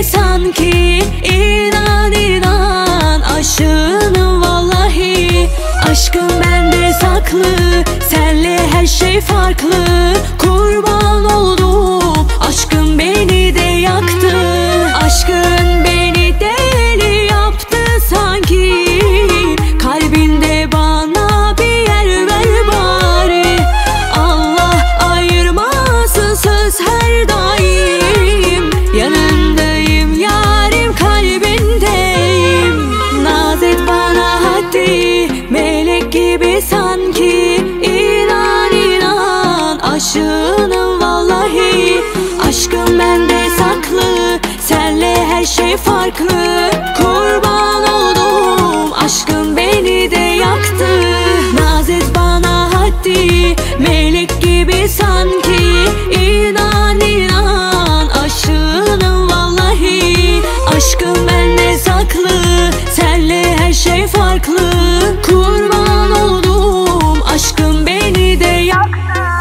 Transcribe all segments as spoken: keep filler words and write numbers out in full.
sanki. İnan inan aşığınım vallahi. Aşkım bende saklı, senle her şey farklı. Kurban oldum, aşkım beni de yaktı. Aşkın beni deli yaptı sanki. Kalbinde bana bir yer ver bari. Allah ayırmasın söz her daim. Yanındayım yarim, kalbindeyim. Naz et bana hadi, melek gibi sanki. İnan inan aşığınım vallahi. Aşkım bende saklı, senle her şey farklı. Kurban oldum, aşkım beni de yaktı. Naz et bana hadi, melek gibi sanki. İnan inan aşığınım vallahi. Aşkım bende saklı, senle her şey farklı. Kurban oldum, aşkım beni de yaktı.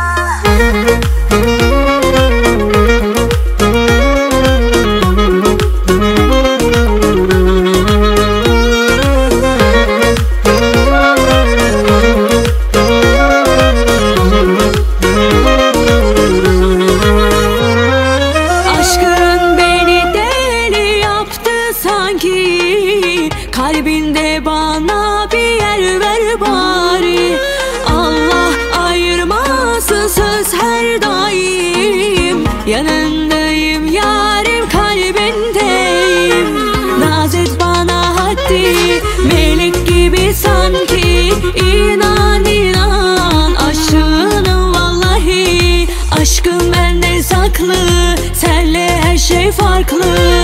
Kalbinde bana bir yer ver bari. Allah ayırmasın söz her daim. Yanındayım yarim, kalbindeyim. Naz et bana hadi, melek gibi sanki. İnan inan aşığınım vallahi. Aşkım bende saklı, senle her şey farklı.